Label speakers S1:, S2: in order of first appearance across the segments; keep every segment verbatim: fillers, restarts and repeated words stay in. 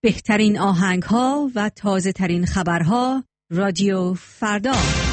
S1: بهترین آهنگ‌ها و تازه‌ترین خبرها رادیو فردا.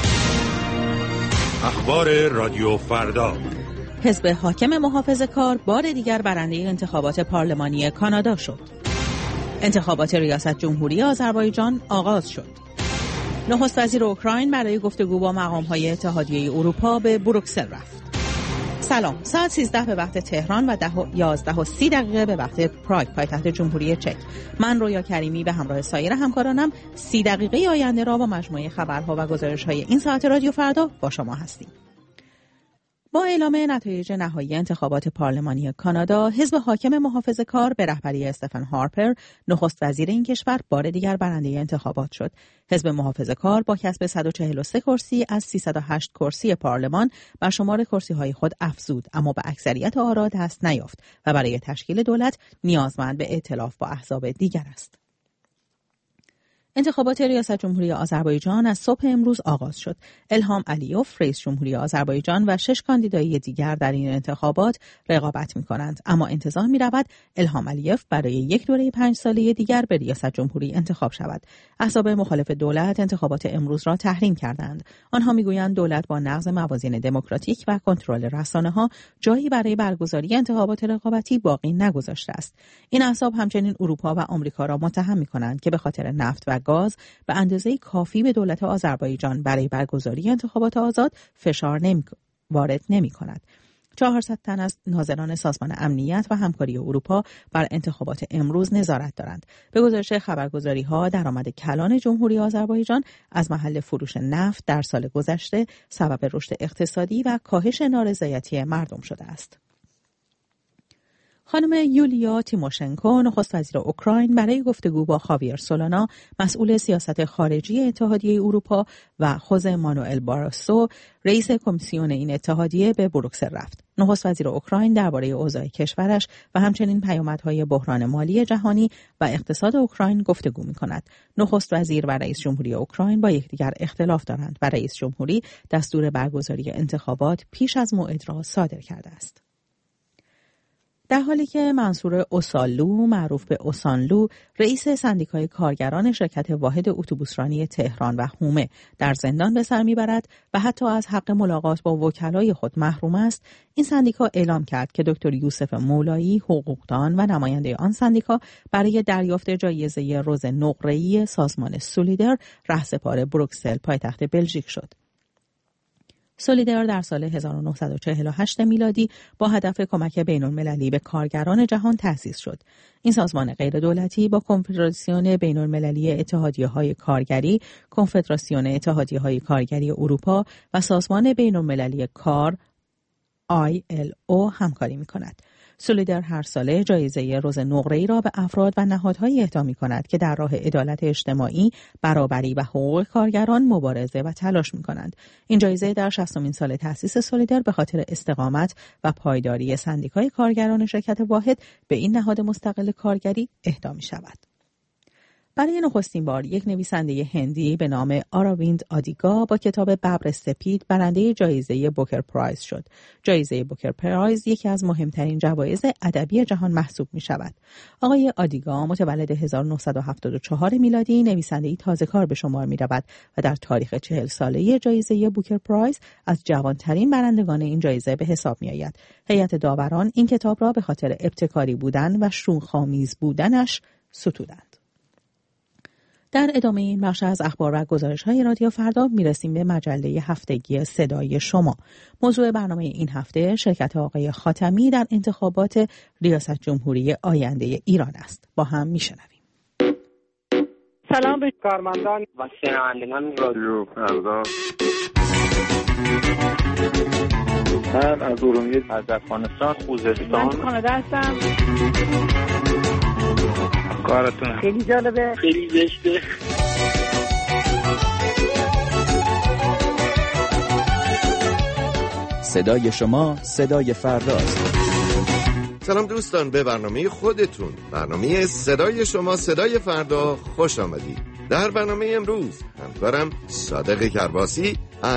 S2: اخبار رادیو فردا.
S3: حزب حاکم محافظه‌کار بار دیگر برنده انتخابات پارلمانی کانادا شد. انتخابات ریاست جمهوری آذربایجان آغاز شد. نخست وزیر اوکراین برای گفتگو با مقام‌های اتحادیه اروپا به بروکسل رفت. سلام، ساعت سیزده به وقت تهران و ده و یازده و سی دقیقه به وقت پراگ پایتخت جمهوری چک. من رویا کریمی به همراه سایر همکارانم سی دقیقه آینده را با مجموعه خبرها و گزارش‌های این ساعت رادیو فردا با شما هستیم. با اعلام نتایج نهایی انتخابات پارلمانی کانادا، حزب حاکم محافظه‌کار به رهبری استفن هارپر، نخست وزیر این کشور، بار دیگر برنده انتخابات شد. حزب محافظه‌کار با کسب صد و چهل و سه کرسی از سیصد و هشت کرسی پارلمان بر شمار کرسی‌های خود افزود، اما به اکثریت آرا دست نیافت و برای تشکیل دولت نیازمند به ائتلاف با احزاب دیگر است. انتخابات ریاست جمهوری آذربایجان از صبح امروز آغاز شد. الهام علیوف رئیس جمهوری آذربایجان و شش کاندیدای دیگر در این انتخابات رقابت می‌کنند، اما انتظار می‌رود الهام علیوف برای یک دوره پنج ساله دیگر به ریاست جمهوری انتخاب شود. احزاب مخالف دولت انتخابات امروز را تحریم کردند. آنها می‌گویند دولت با نقض موازین دموکراتیک و کنترل رسانه‌ها جایی برای برگزاری انتخابات رقابتی باقی نگذاشته است. این احزاب همچنین اروپا و آمریکا را متهم می‌کنند که به خاطر نفت و گاز به اندازه کافی به دولت آذربایجان برای برگزاری انتخابات آزاد فشار نمی... وارد نمی کند. چهارصد تن از ناظران سازمان امنیت و همکاری اروپا بر انتخابات امروز نظارت دارند. به گزارش خبرگزاری‌ها، درآمد کلان جمهوری آذربایجان از محل فروش نفت در سال گذشته سبب رشد اقتصادی و کاهش نارضایتی مردم شده است. خانم یولیا تیموشنکو، نخست وزیر اوکراین، برای گفتگو با خاویر سولانا، مسئول سیاست خارجی اتحادیه اروپا، و خوزه مانوئل باروسو، رئیس کمیسیون این اتحادیه، به بروکسل رفت. نخست وزیر اوکراین درباره اوضاع کشورش و همچنین پیامدهای بحران مالی جهانی و اقتصاد اوکراین گفتگو می‌کند. نخست وزیر و رئیس جمهوری اوکراین با یکدیگر اختلاف دارند و رئیس جمهوری دستور برگزاری انتخابات پیش از موعد را صادر کرده است. در حالی که منصور اوساللو، معروف به اوسانلو، رئیس سندیکای کارگران شرکت واحد اتوبوسرانی تهران و هومه، در زندان به سر میبرد و حتی از حق ملاقات با وکلای خود محروم است، این سندیکا اعلام کرد که دکتر یوسف مولایی، حقوقدان و نماینده آن سندیکا، برای دریافت جایزه رز نقره‌ای سازمان سولیدر رهسپار بروکسل، پایتخت بلژیک شد. سولیدر در سال هزار و نهصد و چهل و هشت میلادی با هدف کمک بین‌المللی به کارگران جهان تأسیس شد. این سازمان غیردولتی با کنفدراسیون بین‌المللی اتحادیه‌های کارگری، کنفدراسیون اتحادیه‌های کارگری اروپا و سازمان بین‌المللی کار آی ال او همکاری می‌کند. سولیدر هر ساله جایزه رز نقره‌ای را به افراد و نهادهایی اهدا می‌کند که در راه عدالت اجتماعی، برابری و حقوق کارگران مبارزه و تلاش می‌کنند. این جایزه در شصتمین سال تأسیس سولیدر به خاطر استقامت و پایداری سندیکای کارگران شرکت واحد به این نهاد مستقل کارگری اهدا می‌شود. برای نخستین بار یک نویسنده هندی به نام آراویند آدیگا با کتاب ببر سپید برنده جایزه بوکر پرایز شد. جایزه بوکر پرایز یکی از مهمترین جوایز ادبی جهان محسوب می شود. آقای آدیگا متولد هزار و نهصد و هفتاد و چهار میلادی، نویسنده‌ای تازه‌کار به شمار می رود و در تاریخ چهل ساله جایزه بوکر پرایز از جوانترین برندگان این جایزه به حساب می آید. هیئت داوران این کتاب را به خاطر ابتکاری بودن و شوخ‌آمیز بودنش ستودند. در ادامه این بخش از اخبار و گزارش‌های رادیو فردا میرسیم به مجله هفتگی صدای شما. موضوع برنامه این هفته شرکت آقای خاتمی در انتخابات ریاست جمهوری آینده ایران است. با هم میشنویم.
S4: سلام به کارمندان و شنوندگان رادیو فردا.
S5: من از ارومیه، از افغانستان، خوزستان،
S4: من کانادا هستم.
S5: کارتون
S4: خیلی جالبه،
S5: خیلی زشته.
S6: صدای شما صدای فرداست.
S7: سلام دوستان، به برنامه خودتون، برنامه صدای شما صدای فردا خوش آمدید. در برنامه امروز همکارم صادق کرباسی از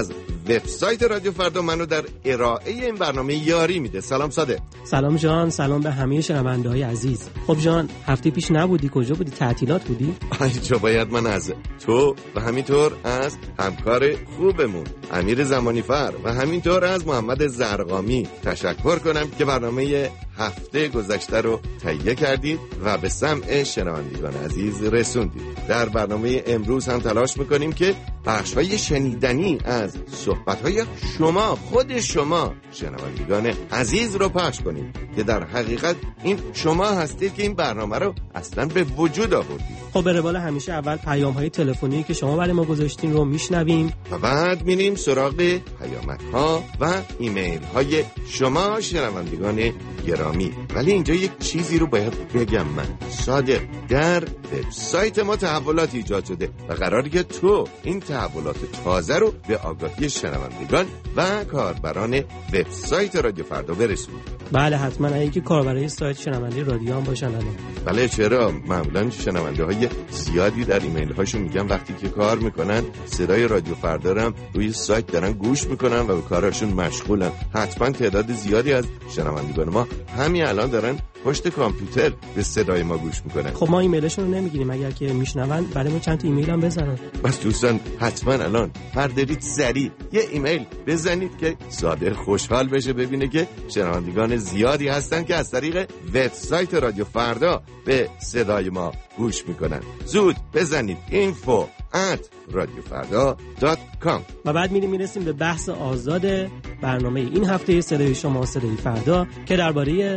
S7: وبسایت رادیو فردا منو در ارائه این برنامه یاری میده. سلام صادق.
S8: سلام جان، سلام به همه شنونده‌های عزیز. خب جان، هفته پیش نبودی، کجا بودی؟ تعطیلات بودی؟
S7: اینجا باید من از تو و همینطور از همکار خوبمون امیر زمانیفر و همینطور از محمد زرقامی تشکر کنم که برنامه هفته گذشته رو تهیه کردید و به سمع شنوندگان عزیز رسوندید. در برنامه امروز هم تلاش میکنیم که بخش‌های شنیدنی از صحبت‌های شما، خود شما شنوندگان عزیز رو پخش کنیم که در حقیقت این شما هستید که این برنامه رو اصلا به وجود آوردید.
S8: خب به روال همیشه اول پیام‌های تلفنی که شما برای ما گذاشتین رو میشنویم
S7: و بعد میریم سراغ پیامک‌ها و ایمیل‌های شما شنوندگان گرامی. ولی اینجا یک چیزی رو باید بگم من صادق، در وبسایت ما تحولاتی ایجاد شده و قراره که تو این تحولات تازه رو به آگاهی شنوندگان و کاربران وبسایت رادیو فردا برسونی.
S8: بله حتما، اگه کاربرای سایت شنونده رادیو هم باشن الان.
S7: بله چرا، معمولا شنونده های زیادی در ایمیل هاشون میگن وقتی که کار میکنن صدای رادیو فردا رو روی سایت دارن گوش میکنن و به کارشون مشغولن. حتما تعداد زیادی از شنوندگان ما همین الان دارن پشت کامپیوتر به صدای ما گوش میکنن.
S8: خب ما ایمیلشون رو نمیگیریم، اگر که میشنون برای ما چند تا ایمیل هم بزنن.
S7: بس دوستان حتما الان بردارید سریع یه ایمیل بزنید که صادق خوشحال بشه ببینه که شنوندگان زیادی هستن که از طریق وبسایت رادیو فردا به صدای ما گوش میکنن. زود بزنید اینفو ات رادیو فردا دات کام
S8: و بعد میریم میرسیم به بحث آزاد برنامه این هفته صدای شما صدای فردا که درباره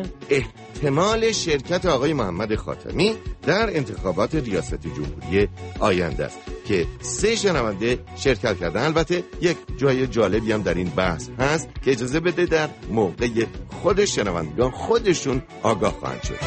S7: احتمال شرکت آقای محمد خاتمی در انتخابات ریاست جمهوری آینده است که سه شنونده شرکت کردن. البته یک جای جالبی هم در این بحث هست که اجازه بده در موقع خود شنوندگان خودشون آگاه خواهند شد.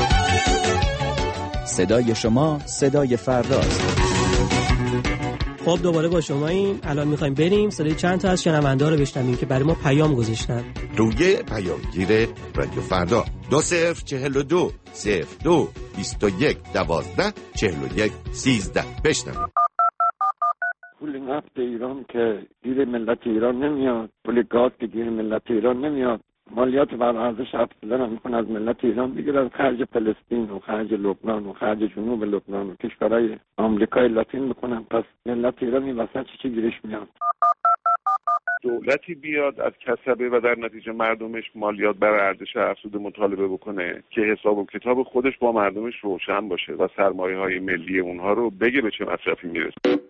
S6: صدای شما صدای فرداست.
S8: خب دوباره با شما این الان میخوایم بریم صدای چند تا از شنونده ها رو بشنویم که برای ما پیام گذاشتن
S7: روی پیامگیر رادیو فردا دو صفر چهل و دو صفر دو بیست و یک دوازده چهل و یک سیزده بشنویم.
S5: پول نفت ایران که گیر ملت ایران نمیاد، پول گاز که گیر ملت ایران نمیاد، مالیات بر ارزش افزوده رو میکنه از ملت ایران بگیره، خرج فلسطین و خرج لبنان و خرج جنوب لبنان و کشورهای آمریکای لاتین میکنن. پس ملت ایران این وسط چی گیرش میاد؟
S9: دولتی بیاد از کسبه و در نتیجه مردمش مالیات بر ارزش افزوده مطالبه بکنه که حساب و کتاب خودش با مردمش روشن باشه و سرمایه‌های ملی اونها رو بگه به چه مصرفی میرسه.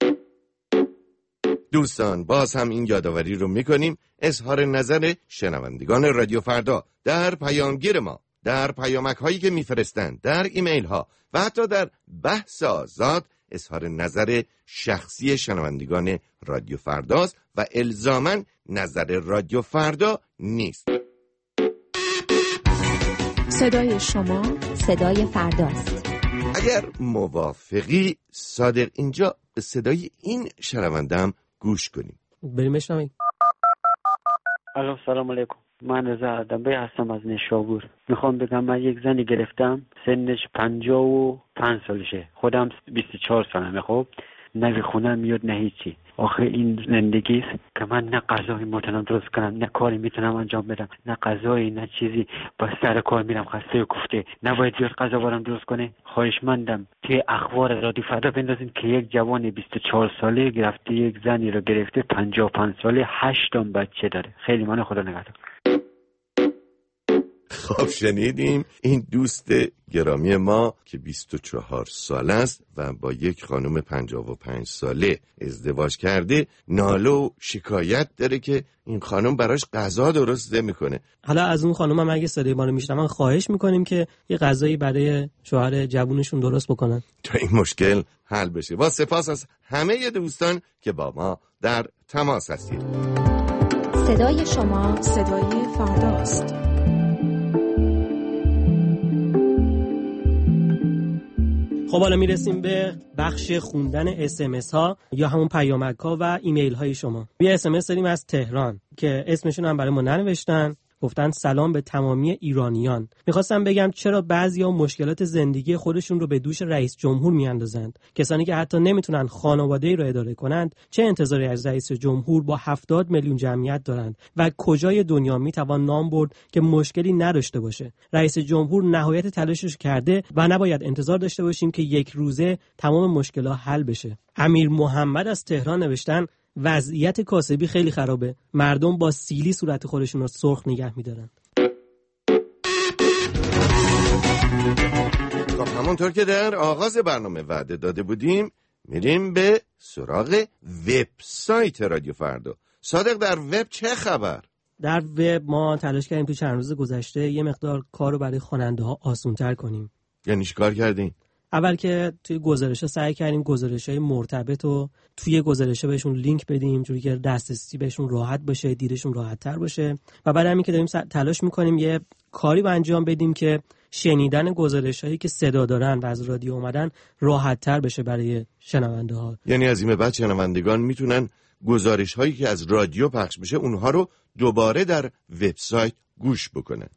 S7: دوستان باز هم این یادآوری رو میکنیم اظهار نظر شنوندگان رادیو فردا در پیامگیر ما، در پیامک هایی که میفرستند، در ایمیل ها و حتی در بحث آزاد اظهار نظر شخصی شنوندگان رادیو فرداست و الزاماً نظر رادیو فردا نیست.
S10: صدای شما صدای فرداست.
S7: اگر موافقی صادق اینجا صدای این شنوندم گوش کنیم.
S8: بریم بشنویم.
S11: الو سلام علیکم، من رضا دنبه هستم از نشابور. میخوام بگم من یک زنی گرفتم سنش پنجاه و پنج سالشه، خودم بیست و چهار سالمه. خب نه خونه میاد نه هیچی. آخه این زندگی است که من نه غذایی میتونم درست کنم، نه کاری میتونم انجام بدم، نه غذایی نه چیزی. با سر کار میرم خسته و کوفته، نباید بیاد غذا برام درست کنه. خواهشمندم توی اخبار رادیو فردا بندازین که یک جوان بیست و چهار ساله گرفته یک زنی رو گرفته پنجاه و پنج ساله، هشت تا بچه داره. خیلی من خدا نگهدار.
S7: خب شنیدیم این دوست گرامی ما که بیست و چهار ساله است و با یک خانم پنجاه و پنج ساله ازدواج کرده، ناله و شکایت داره که این خانم براش غذا درست نمیکنه.
S8: حالا از اون خانم هم اگه صدای ما رو میشنون خواهش میکنیم که یه غذایی برای شوهر جوونشون درست بکنن
S7: تا این مشکل حل بشه. با سپاس از همه دوستان که با ما در تماس هستید.
S10: صدای شما صدای فرداست.
S8: خب حالا میرسیم به بخش خوندن اس ام اس ها یا همون پیامک ها و ایمیل های شما. یه اس ام اس داریم از تهران که اسمشون هم برای ما ننوشتن گفتن سلام به تمامی ایرانیان. میخواستم بگم چرا بعضیا مشکلات زندگی خودشون رو به دوش رئیس جمهور میاندازند. کسانی که حتی نمیتونن خانواده‌ای رو اداره کنند چه انتظاری از رئیس جمهور با هفتاد میلیون جمعیت دارند و کجای دنیا میتوان نام برد که مشکلی نداشته باشه؟ رئیس جمهور نهایت تلاشش کرده و نباید انتظار داشته باشیم که یک روزه تمام مشکلات حل بشه. امیر محمد از تهران نوشتن وضعیت کاسبی خیلی خرابه. مردم با سیلی صورت خودشون رو سرخ نگه می‌دارن.
S7: خب همونطور که در آغاز برنامه وعده داده بودیم میریم به سراغ وبسایت رادیو فردا. صادق، در وب چه خبر؟
S8: در وب ما تلاش کردیم تو چند روز گذشته یه مقدار کار رو برای خواننده‌ها آسان‌تر کنیم.
S7: یعنی چی کار کردین؟
S8: اول که توی گزارش‌ها سعی کردیم گزارش‌های مرتبط رو توی گزارش‌ها بهشون لینک بدیم جوری که دسترسی بهشون راحت باشه، دیدشون راحت‌تر باشه و بعد همین که داریم تلاش می‌کنیم یه کاری رو انجام بدیم که شنیدن گزارش‌هایی که صدا دارن و از رادیو اومدن راحت‌تر بشه برای شنونده‌ها.
S7: یعنی از این به بعد شنوندگان میتونن گزارش‌هایی که از رادیو پخش بشه اونها رو دوباره در وبسایت گوش بکنن.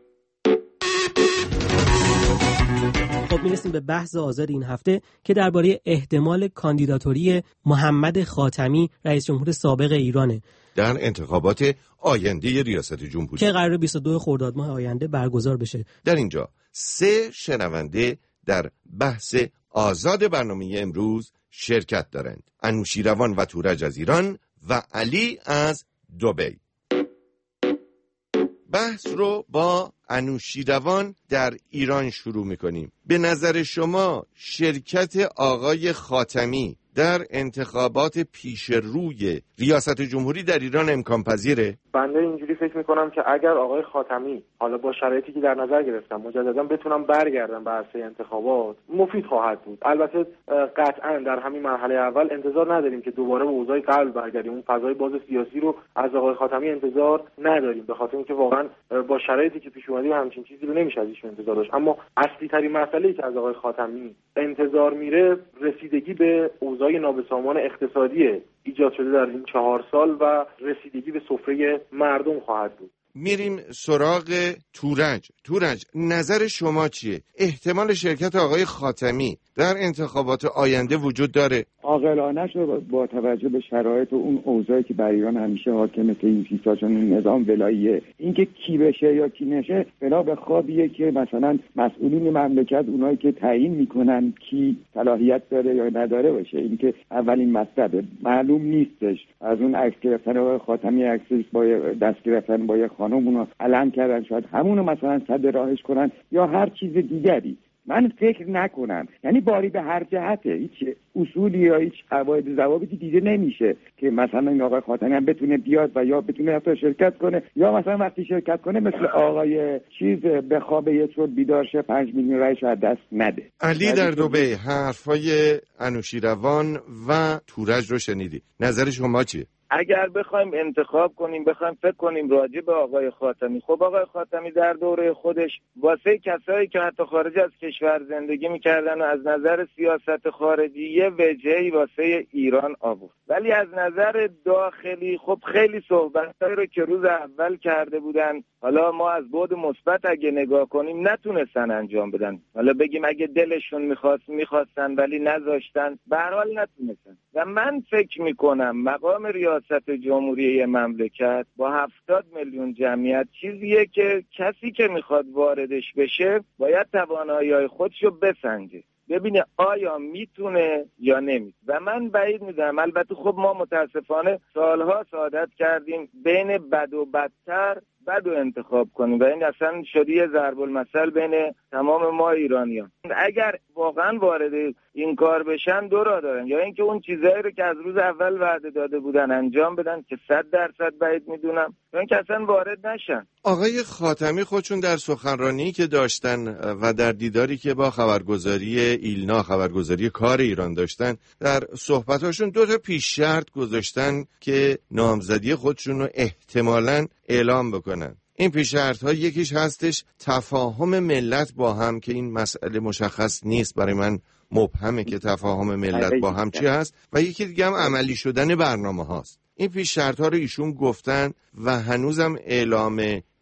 S8: خب میرسیم به بحث آزاد این هفته که درباره احتمال کاندیداتوری محمد خاتمی رئیس جمهور سابق ایرانه
S7: در انتخابات آینده ریاست جمهوری
S8: که قرار بیست و دو خرداد ماه آینده برگزار بشه.
S7: در اینجا سه شنونده در بحث آزاد برنامه امروز شرکت دارند: انوشیروان و تورج از ایران و علی از دبی. بحث رو با انوشیروان در ایران شروع میکنیم. به نظر شما شرکت آقای خاتمی در انتخابات پیش روی ریاست جمهوری در ایران امکان پذیره؟
S4: بنده اینجوری فکر میکنم که اگر آقای خاتمی حالا با شرایطی که در نظر گرفتم مجددا بتونم برگردم به عرصه انتخابات، مفید خواهد بود. البته قطعا در همین مرحله اول انتظار نداریم که دوباره به اوضاع قبل برگردیم. اون فضای باز سیاسی رو از آقای خاتمی انتظار نداریم، به خاطر اینکه واقعا با شرایطی که پیش اومده همچین چیزی رو نمیشه ازش انتظار داشت. اما اصلی ترین مسئله‌ای که از آقای خاتمی انتظار میره رسیدگی به اوضاع نابسامان اقتصادی ایجاد شده در این چهار سال و رسیدگی به سفره مردم خواهد بود.
S7: میریم سراغ تورج. تورج، نظر شما چیه؟ احتمال شرکت آقای خاتمی در انتخابات آینده وجود داره؟
S5: عاقلانه‌اش رو با توجه به شرایط و اون اوضاعی که بر ایران همیشه حاکمه که این سیستم نظام ولاییه، اینکه کی بشه یا کی نشه بنا به خوابیه که مثلا مسئولین مملکت اونایی که تعیین میکنن کی صلاحیت داره یا نداره باشه. اینکه اولین مطلبه معلوم نیستش. از اون عکس گرفتن آقای خاتمی عکسش با دست گرفتن با خانم اونو علم کردن، شاید همونو مثلا صد راهش کنن یا هر چیز دیگری. من فکر نکنم، یعنی باری به هر جهته هیچ اصولی یا هیچ قواعد ضوابطی دیده نمیشه که مثلا این آقای خاتمی هم بتونه بیاد و یا بتونه حتی شرکت کنه یا مثلا وقتی شرکت کنه مثل آقای چیز به خواب یه طور بیدار شه پنج میلیون رایش از دست نده.
S7: علی در دبی حرفای انوشیروان و تورج رو شنیدی، نظر شما چیه؟
S12: اگر بخوایم انتخاب کنیم، بخوایم فکر کنیم راجع به آقای خاتمی، خب آقای خاتمی در دوره خودش واسه کسایی که حتی خارج از کشور زندگی میکردن و از نظر سیاست خارجی یه وجهی واسه ایران آورد، ولی از نظر داخلی خب خیلی صحبتایی رو که روز اول کرده بودن، حالا ما از بعد مثبت اگه نگاه کنیم نتونستن انجام بدن. حالا بگیم اگه دلشون میخواست میخواستن ولی نذاشتن، به هر حال نتونستن. و من فکر میکنم مقام ریاست جمهوری مملکت با هفتاد میلیون جمعیت چیزیه که کسی که میخواد واردش بشه باید توانایی‌های خودشو بسنجه، ببینه آیا میتونه یا نمیتونه. و من بعید میدونم، البته خب ما متاسفانه سالها سعادت کردیم بین بد و بدتر بد و انتخاب کنیم و این اصلا شده یه ضرب المثل بین تمام ما ایرانیان. اگر واقعا وارد این کار بشن دو راه دارن، یا اینکه اون چیزایی رو که از روز اول وعده داده بودن انجام بدن که صد درصد بعید میدونم، یا اینکه اصلا وارد نشن.
S7: آقای خاتمی خودشون در سخنرانی که داشتن و در دیداری که با خبرگزاری ایلنا خبرگزاری کار ایران داشتن در صحبتاشون دو تا پیش شرط گذاشتن که نامزدی خودشون رو احتمالاً اعلام بکنن. این پیش شرط ها یکیش هستش تفاهم ملت با هم، که این مسئله مشخص نیست، برای من مبهمه که تفاهم ملت با هم چی هست، و یکی دیگه هم عملی شدن برنامه هاست. این پیش شرط‌ها رو ایشون گفتن و هنوزم اعلام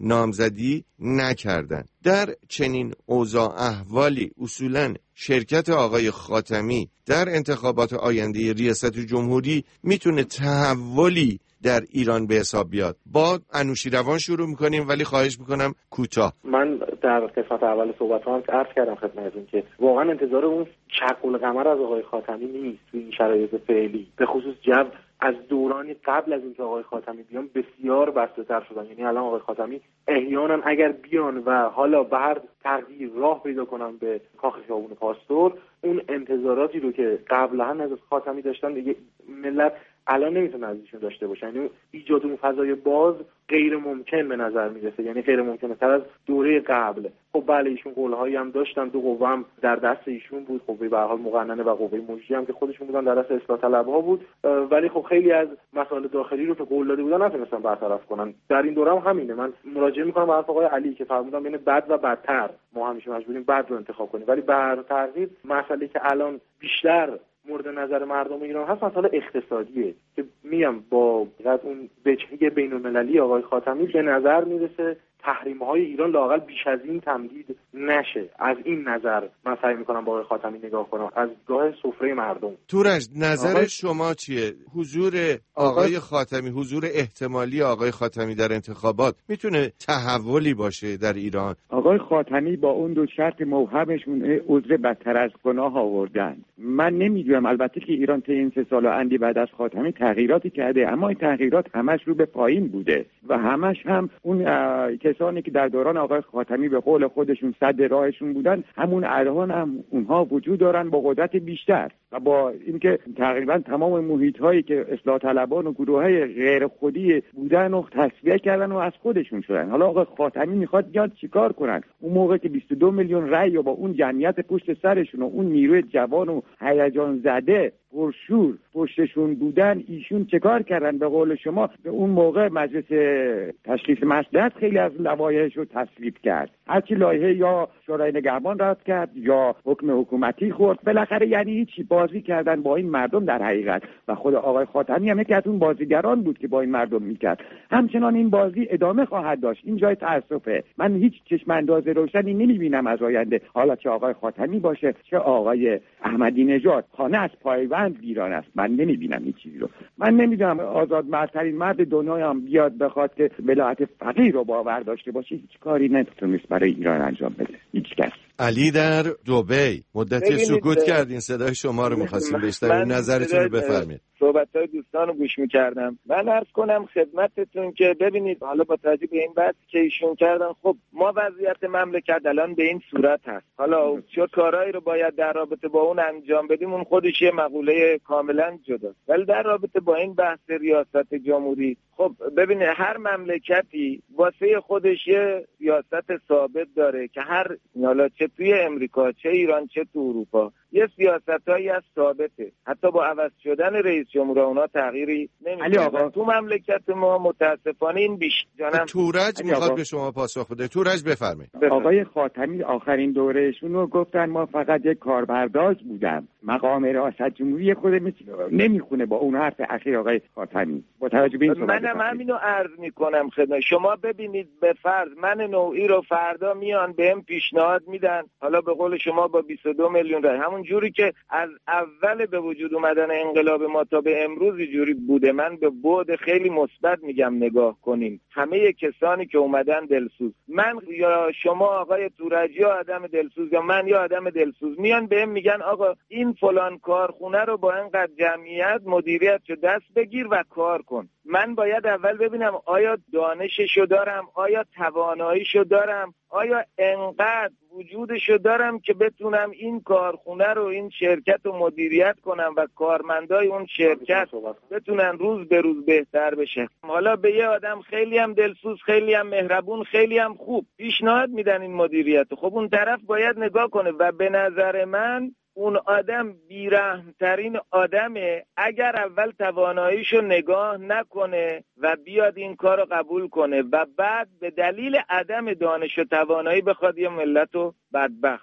S7: نامزدی نکردن. در چنین اوضاع احوالی اصولاً شرکت آقای خاتمی در انتخابات آینده ریاست جمهوری میتونه تحولی در ایران به حساب بیاد. با انوشیروان شروع میکنیم، ولی خواهش میکنم کوتاه.
S4: من در قسمت اول صحبتام عرض کردم خدمتتون که واقعا انتظار اون چق القمر از آقای خاتمی نیست تو این شرایط فعلی. به خصوص جو از دورانی قبل از اینکه آقای خاتمی بیان بسیار بسته‌تر شدن. یعنی الان آقای خاتمی احیانا اگر بیان و حالا به هر تقدیر راه پیدا کنن به کاخ خیابون پاستور، اون انتظاراتی رو که قبلا از خاتمی داشتن دیگه ملت الان نمیتونه ازشون داشته باشن. یعنی ایجاد اون فضای باز غیر ممکن به نظر میرسه، یعنی غیر ممکنه تر از دوره قبل. خب بله ایشون قولهایی هم داشتن، دو قوه هم در دست ایشون بود، قوه به هر حال مقننه و قوه مجریه هم که خودشون بودن در دست اصلاح طلبها بود، ولی خب خیلی از مسائل داخلی رو که قول داده بودن نتونستن برطرف کنن. در این دوره هم همینه. من مراجعه میکنم به حرف آقای علی که فرمودن بین بد و بدتر ما همیشه مجبوریم بد رو انتخاب کنیم، ولی به هر ترتیب مسئله که الان بیشتر مورد نظر مردم ایران هست مسئله اقتصادیه که میگم با اون وجهه بین‌المللی آقای خاتمی به نظر میرسه تحریم‌های ایران لااقل بیش از این تمدید نشه. از این نظر من سعی می‌کنم با آقای خاتمی نگاه کنم، از گاه سفره مردم.
S7: تورج نظر آقای... شما چیه؟ حضور آقای خاتمی، حضور احتمالی آقای خاتمی در انتخابات میتونه تحولی باشه در ایران؟
S5: آقای خاتمی با اون دو شرط موهمشون عذر بدتر از گناه آوردن. من نمیدونم، البته که ایران طی این سه سال و اندی بعد از خاتمی تغییراتی کرده، اما این تغییرات همش رو به پایین بوده و همش هم اون کسانی که در دوران آقای خاتمی به قول خودشون صد راهشون بودن، همون الان هم اونها وجود دارن با قدرت بیشتر و با اینکه تقریبا تمام محیط هایی که اصلاح طلبان و گروه های غیر خودی بودن و تصفیه کردن و از خودشون شدن. حالا آقای خاتمی میخواد بیاد چیکار کنن؟ اون موقع که بیست و دو میلیون رأی و با اون جمعیت پشت سرشون و اون نیروی جوان و هیجان زده پرشور پشتشون بودن، ایشون چه کار کردن؟ به قول شما به اون موقع مجلس تشخیص مصلحت خیلی از لوایحش رو تصویب کرد، هرچی لایحه یا شورای نگهبان رد کرد یا حکم حکومتی خورد، بالاخره یعنی هیچی بازی کردن با این مردم در حقیقت. و خود آقای خاتمی هم یکی از اون بازیگران بود که با این مردم میکرد. همچنان این بازی ادامه خواهد داشت. این جای تأسفه. من هیچ چشم انداز روشنی نمیبینم از آینده، حالا چه آقای خاتمی باشه چه آقای احمدی نژاد. خانه از پایبند ویران است. من نمیبینم این چیزی رو. من نمیدونم آزادمردترین مرد دنیا هم بیاد بخواد که ولایت فقیه رو باور داشته باشه، هیچ کاری نمیتونست برای ایران انجام بده. هیچ کس.
S7: علی در دبی مدتی سکوت کردین، صدای شما رو می‌خواستیم بشنویم، نظرتون رو بفرمایید.
S12: صحبت‌های دوستان رو گوش می‌کردم. من عرض کنم خدمتتون که ببینید حالا با توجه به این بحث که ایشون کردن، خب ما وضعیت مملکت الان به این صورت هست. حالا چه کارهایی رو باید در رابطه با اون انجام بدیم اون خودش یه مقوله کاملا جداست. ولی در رابطه با این بحث ریاست جمهوری، خب ببینید هر مملکتی واسه خودش یه سیاست ثابت داره که هر حالا چه توی امریکا چه ایران چه تو اروپا یه سیاستایی از ثابته، حتی با عوض شدن رئیس جمهور اونا تغییری نمیکنه. تو مملکت ما متاسفانه این بیش جانم
S7: تورج میخواد به شما پاسخ بده. تورج بفرمایید.
S5: آقای خاتمی آخرین دورهشون رو گفتن ما فقط یک کاربرداز بودم. مقام ریاست جمهوری خود نمیخونه با اون حرف اخیر آقای خاتمی. با توجه به این
S12: منم همینو عرض میکنم خدمت شما. ببینید به فرض من نوعی رو فردا میان بهم پیشنهاد میدن، حالا به قول شما با بیست و دو میلیون رای، همون جوری که از اول به وجود اومدن انقلاب ما تا به امروز جوری بوده. من به بعد خیلی مثبت میگم نگاه کنیم. همه کسانی که اومدن دلسوز، من یا شما آقای تورجی یا آدم دلسوز یا من یا آدم دلسوز، میان بهم میگن آقا این فلان کارخونه رو با اینقدر جمعیت مدیریتشو دست بگیر و کار کن. من باید اول ببینم آیا دانششو دارم، آیا تواناییشو دارم، آیا انقدر وجودشو دارم که بتونم این کارخونه رو این شرکت رو مدیریت کنم و کارمندای اون شرکت بتونن روز به روز بهتر بشه. حالا به یه آدم خیلی هم دلسوز، خیلی هم مهربون، خیلی هم خوب پیشنهاد میدن این مدیریت، خب اون طرف باید نگاه کنه و به نظر من اون آدم بیرحمترین آدمه اگر اول تواناییشو نگاه نکنه و بیاد این کار رو قبول کنه و بعد به دلیل عدم دانش و توانایی بخواد یه ملت رو بدبخت کنه.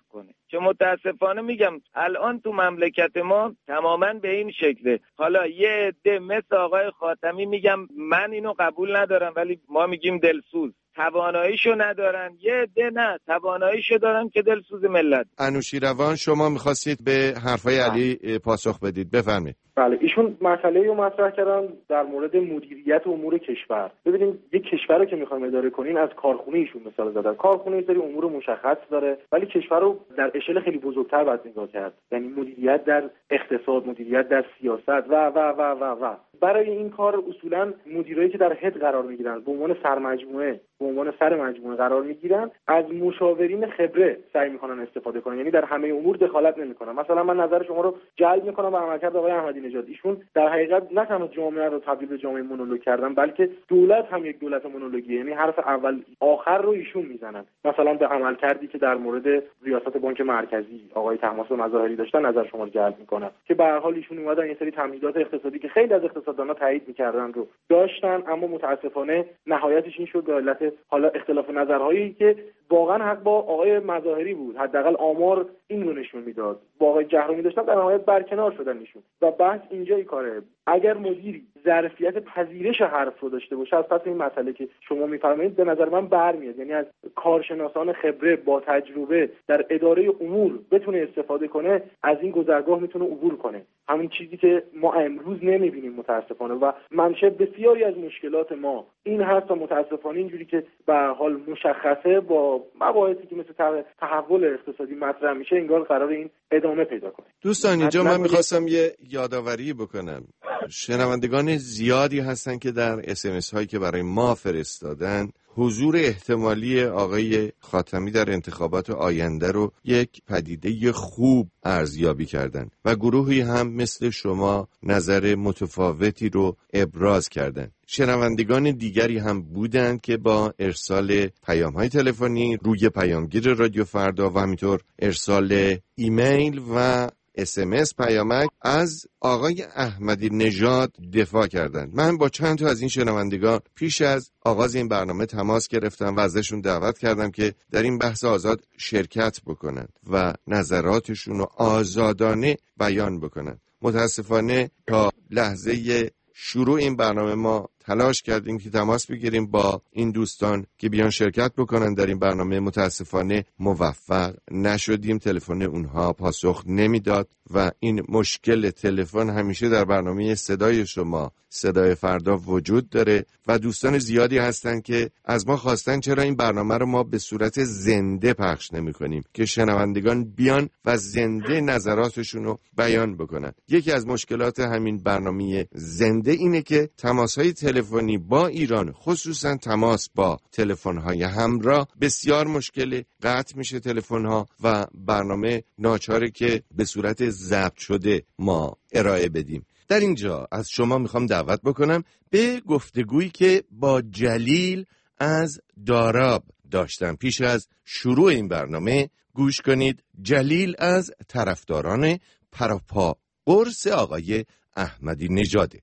S12: که متاسفانه میگم الان تو مملکت ما تماما به این شکله. حالا یه عده مثل آقای خاتمی میگم من اینو قبول ندارم، ولی ما میگیم دلسوز، تواناییشو ندارن. یه عده نه، تواناییشو دارن که دلسوز ملت.
S7: انوشیروان شما میخواستید به حرفای علی پاسخ بدید، بفرمایید.
S4: بله، ایشون مسئله رو مطرح کردن در مورد مدیریت امور کشور. ببینید یک کشور رو که میخوایم اداره کنین از کارخونه ایشون مثال زدن. کارخونه یه سری امور مشخص داره، ولی کشور رو در اشل خیلی بزرگتر باید نگاه کرد. یعنی مدیریت در اقتصاد، مدیریت در سیاست و و و و و برای این کار اصولا مدیرایی که در هد قرار میگیرن، به عنوان سرمجموعه، به عنوان سر مجموعه قرار میگیرن، از مشاورین خبره سعی میکنن استفاده کنن. یعنی در همه امور دخالت نمیکنن. مثلا من نظر شما رو جلب میکنم به عملکرد آقای احمدی نژاد. ایشون در حقیقت نه تنها جامعه رو تبدیل به جامعه مونولوگ کردن، بلکه دولت هم یک دولت مونولوگیه. یعنی حرف اول آخر رو ایشون میزنن. مثلا به عملکردی که در مورد ریاست بانک مرکزی آقای طهماسب مظاهری داشتن نظر شما رو جلب میکنم که به هر حال ایشون اومدن یه سری تمهیدات اقتصادی که خیلی از اقتصاددانا تایید میکردن رو داشتن، اما متاسفانه نهایتش این شد به علت حالا اختلاف نظرهایی که واقعا حق با آقای مظاهری بود. حداقل آمار این رو نشون میداد. با آقای جهرومی داشتن در نهایت برکنار شدن ایشون. و بحث اینجای کاره، اگر مدیری ظرفیت پذیرش حرف رو داشته باشه، از پس این مسئله که شما میفرمایید به نظر من برمیاد. یعنی از کارشناسان خبره با تجربه در اداره امور بتونه استفاده کنه، از این گذرگاه میتونه عبور کنه. همین چیزی که ما امروز نمیبینیم متاسفانه، و منشأ بسیاری از مشکلات ما این هست. و متاسفانه اینجوری که به هر حال مشخصه با مباحثی که مثل تحول اقتصادی مطرح میشه، انگار قرار این ادامه پیدا کنه.
S7: دوستان اینجا من میخواستم یه یادآوری بکنم. شنوندگان زیادی هستن که در اس ام اس هایی که برای ما فرستادن حضور احتمالی آقای خاتمی در انتخابات آینده رو یک پدیده خوب ارزیابی کردن و گروهی هم مثل شما نظر متفاوتی رو ابراز کردن. شنوندگان دیگری هم بودند که با ارسال پیام‌های تلفنی روی پیامگیر رادیو فردا و همینطور ارسال ایمیل و اس ام اس پیامک از آقای احمدی نژاد دفاع کردند. من با چند تا از این شنوندگان پیش از آغاز این برنامه تماس گرفتم و ازشون دعوت کردم که در این بحث آزاد شرکت بکنند و نظراتشون رو آزادانه بیان بکنند. متاسفانه تا لحظه شروع این برنامه ما تلاش کردیم که تماس بگیریم با این دوستان که بیان شرکت بکنن در این برنامه. متاسفانه موفق نشدیم، تلفن اونها پاسخ نمیداد و این مشکل تلفن همیشه در برنامه صدای شما صدای فردا وجود داره و دوستان زیادی هستن که از ما خواستن چرا این برنامه رو ما به صورت زنده پخش نمی کنیم که شنوندگان بیان و زنده نظراتشون رو بیان بکنن. یکی از مشکلات همین برنامه زنده اینه که تماس‌های تلفنی با ایران، خصوصا تماس با تلفن‌های همراه، بسیار مشکل، قطع میشه تلفن‌ها و برنامه ناچاره که به صورت ضبط شده ما ارائه بدیم. در اینجا از شما میخوام دعوت بکنم به گفتگویی که با جلیل از داراب داشتم. پیش از شروع این برنامه گوش کنید. جلیل از طرفداران پراپا قرص آقای احمدی نژاده.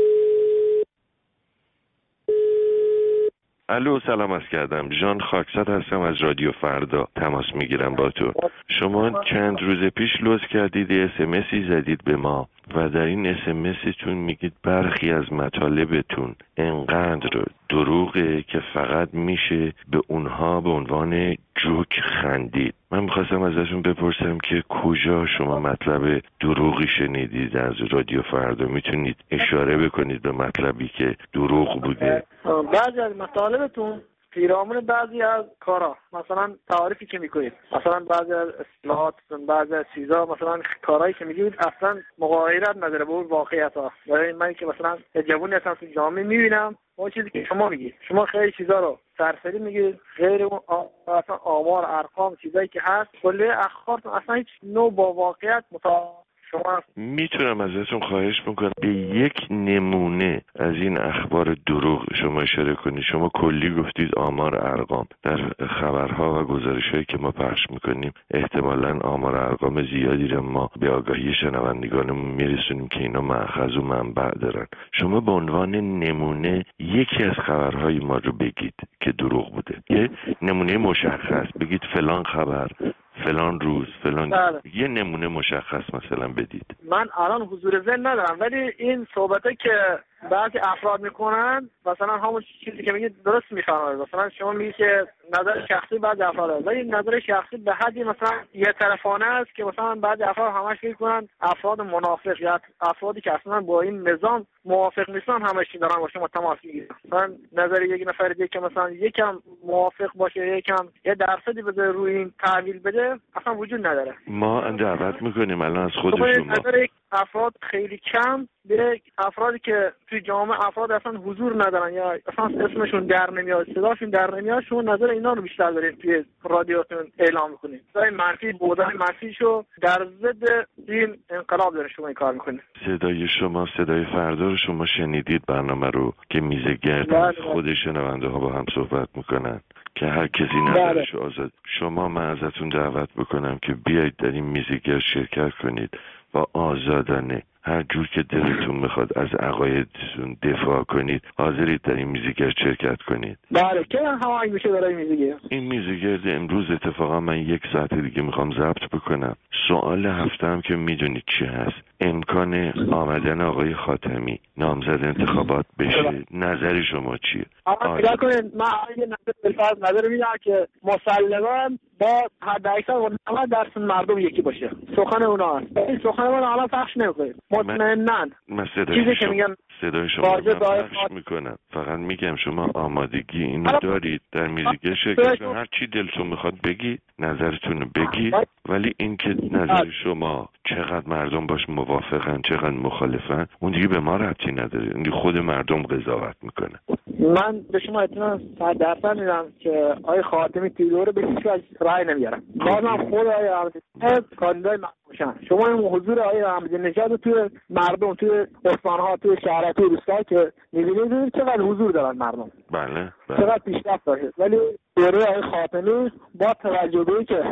S9: الو، سلام عرض کردم. ژان خاکساد هستم از رادیو فردا، تماس میگیرم با تو. شما چند روز پیش لطف کردید اس ام اسی زدید به ما و در این اس ام اسیتون میگید برخی از مطالبتون انقدر دروغه که فقط میشه به اونها به عنوان جوک خندید. من میخواستم ازشون بپرسم که کجا شما مطلب دروغی شنیدید از رادیو فردا؟ میتونید اشاره بکنید به مطلبی که دروغ بوده؟
S13: بعضی از مطالبتون پیرامون بعضی از کارا، مثلا تعریفی که میکنید، مثلا بعضی از اصلاحات، بعضی از چیزا، مثلا کارهایی که میگید اصلا مغایرت نداره با اون واقعیت ها. برای من که مثلا جوونی هستم تو جامعه میبینم اون چیزی که شما میگید، شما خیلی چیزا رو سرسری میگید، غیر اون اصلا آمار، ارقام، چیزایی که هست، کلی اخبارتون اصلا هیچ نوع با واقعیت مطابق. شما
S9: میتونم ازتون خواهش میکنم به یک نمونه از این اخبار دروغ شما اشاره کنید؟ شما کلی گفتید آمار، ارقام. در خبرها و گزارشهایی که ما پخش میکنیم احتمالاً آمار ارقام زیادی رو ما به آگاهی شنوندگانمون میرسونیم که اینا مأخذ و منبع دارن. شما به عنوان نمونه یکی از خبرهای ما رو بگید که دروغ بوده، یه نمونه مشخص بگید. فلان خبر، فلان روز فلان
S13: بله.
S9: یه نمونه مشخص مثلا بدید.
S13: من الان حضور ذهن ندارم، ولی این صحبته که بعضی افراد میکنن مثلا همون چیزی که میگید درست میفهمن. مثلا شما میگید که نظر شخصی بعضی افراد، ولی نظر شخصی به حدی مثلا یه طرفانه است که مثلا بعضی افراد همش فکر کنن افراد منافق یا افرادی که اصلا با این نظام موافق نیستن همش دارن با شما تماس میگیرن. مثلا نظر یک نفر دیگه که مثلا یکم موافق باشه، یکم یه درصدی بده روی این تحویل بده، اصلا وجود نداره.
S9: ما دعوت میکنیم الان از خود شما
S13: نظر افراد خیلی کم به افرادی که توی جامعه افراد اصلا حضور ندارن یا اصلا اسمشون در نمیاد، صداشون در نمیاد، شما نظر اینا رو بیشتر دارید توی رادیوتون اعلام میکنید. صدای منفی بودن منفیشو در ضد این انقلاب داره شما این کار میکنید.
S9: صدای شما صدای فردا رو شما شنیدید، برنامه رو که میزه گرد خود شنونده ها با هم صحبت میکنن که هر کسی نظرش آزاد. شما من ازتون دعوت بکنم که بیایید در این میزگرد شرکت کنید و آزادانه هر جور که دلتون میخواد از عقایدتون دفاع کنید، حاضرید در این میزگرد شرکت کنید.
S13: بله که هماهنگ میشه برای میزگرد.
S9: این میزگرد امروز اتفاقا من یک ساعت دیگه میخوام ضبط بکنم. سوال هفته هم که میدونید چی هست، امکان آمدن آقای خاتمی نامزد انتخابات بشه. نظر شما چیه؟
S13: اما نگاه کنید، من یه نظر بالفرض نظر میدم که مسلماً با حد اکثر و نود درصد مردم یکی باشه. سخن اونا هست. این سخن ما الان پخش نمی‌کنید. مطمئناً
S9: من صدای شما
S13: میگن
S9: صدای شما رو پخش میکنم. فقط میگم شما آمادگی اینو دارید در میزگرد شرکت کنید، هر چی دلتون میخواد بگید، نظرتون رو بگید، ولی این که نظر شما چقدر مردم باش موافقن چقدر مخالفن اون دیگه به ما ربطی نداره، این خود مردم قضاوت میکنه.
S13: من به شما اطمینان صد درصد میدم که آقای خاتمی تیلو رو به هیچ وجه رأی نمیارن. بازم خود آقای احمدی کاندیدای مخشن. شما این حضور آقای احمدی نژاد توی مردم، توی استان‌ها، توی شهرها، توی روستاها که می‌بینید چقدر حضور دارن مردم.
S9: بله. بله.
S13: چقدر پیشرفت داره. ولی دوره آقای خاتمی با توجه به که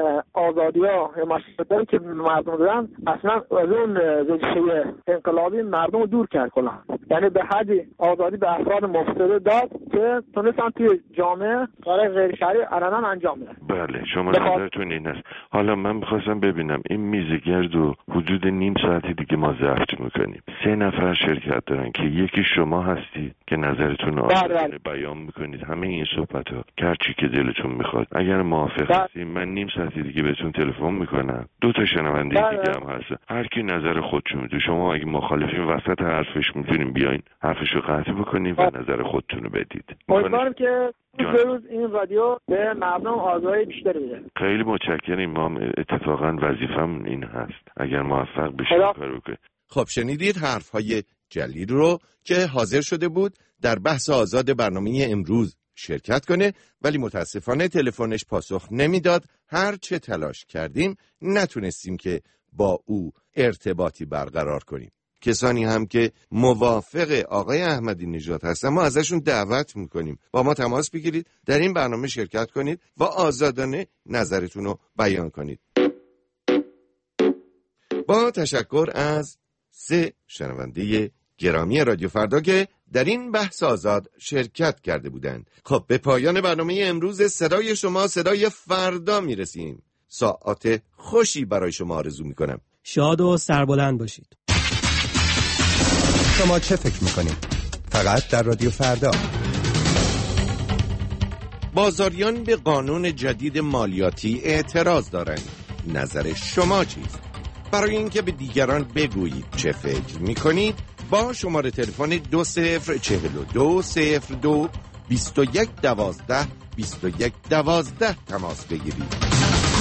S13: آزادی‌ها یا مشروطیتی که مردم دادن اصلا از اون وجهه انقلابی مردم رو دور کرد کلا. یعنی به حدی آزادی به افراد مفسد داد که تونستن توی جامعه کار غیر شرعی علنا انجام بدن.
S9: بله شما نظرتون این است. حالا من می‌خواستم ببینم این میزگرد رو حدود نیم ساعتی دیگه ما ضبط می‌کنیم. سه نفر شرکت دارن که یکی شما هستید که نظرتون رو آزادانه بیان می‌کنید. همه این صحبت‌ها هر چی که دلتون می‌خواد. اگر موافق هستید من نیم ساعتی دیگه بهتون تلفن می‌کنم. دو تا شنونده دیگه هم هست. هر کی نظر خودشو میده. شما اگه مخالفین وسط حرفش می‌تونین بیاین حرفش رو قطع بکنید و نظر خودتون رو بدید.
S13: امیدوارم که روز این رادیو به مردم آگاهی بیشتری بده.
S9: خیلی متشکرم. ما اتفاقا وظیفه‌مون این هست. اگر موفق بشیم کارو کنیم.
S7: خب شنیدید حرف‌های جلیل رو که حاضر شده بود در بحث آزاد برنامه امروز شرکت کنه، ولی متاسفانه تلفنش پاسخ نمیداد. هر چه تلاش کردیم نتونستیم که با او ارتباطی برقرار کنیم. کسانی هم که موافق آقای احمدی نژاد هستن ما ازشون دعوت میکنیم با ما تماس بگیرید، در این برنامه شرکت کنید و آزادانه نظرتون رو بیان کنید. با تشکر از سه شنونده گرامی رادیو فردا که در این بحث آزاد شرکت کرده بودند. خب به پایان برنامه امروز صدای شما صدای فردا میرسیم. ساعت خوشی برای شما آرزو میکنم.
S8: شاد و سربلند باشید.
S14: شما چه فکر میکنید؟ فقط در رادیو فردا.
S7: بازاریان به قانون جدید مالیاتی اعتراض دارند. نظر شما چیست؟ برای اینکه به دیگران بگویید چه فکر میکنید با شماره تلفن دو صفر چهل و دو صفر دو بیست و یک دوازده بیست و یک دوازده تماس بگیرید.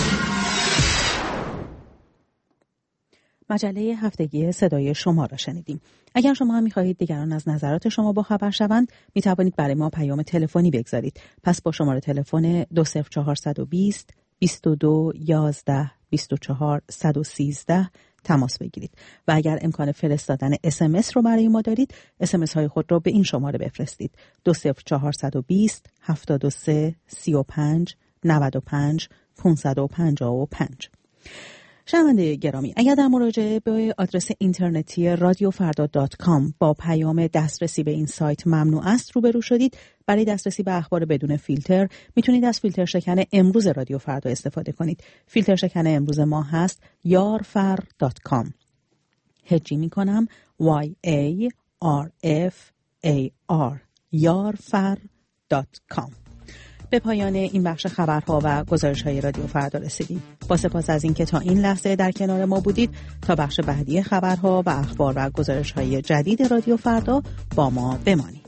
S3: مجله هفتگی صدای شما را شنیدیم. اگر شما هم می‌خواهید دیگران از نظرات شما با خبر شوند، می‌توانید برای ما پیام تلفنی بگذارید. پس با شماره تلفن دو صفر چهارصد و بیست بیست و دو یازده بیست و چهار صد و سیزده تماس بگیرید و اگر امکان فرستادن اس ام اس رو برای ما دارید، اس ام اس های خود رو به این شماره بفرستید: دو صفر چهارصد و بیست هفتاد و سه سی و پنج نود و پنج پانصد و پنجاه و پنج. شنونده گرامی، اگر در مراجعه به آدرس اینترنتی رادیو فردا دات کام با پیام دسترسی به این سایت ممنوع است روبرو شدید، برای دسترسی به اخبار بدون فیلتر میتونید از فیلتر شکن امروز رادیو فردا استفاده کنید. فیلتر شکن امروز ما هست یارفر دات کام. هجی میکنم وای ای آر اف ای آر یارفر دات کام. به پایان این بخش خبرها و گزارش‌های رادیو فردا رسیدیم. با سپاس از اینکه تا این لحظه در کنار ما بودید. تا بخش بعدی خبرها و اخبار و گزارش‌های جدید رادیو فردا با ما بمانید.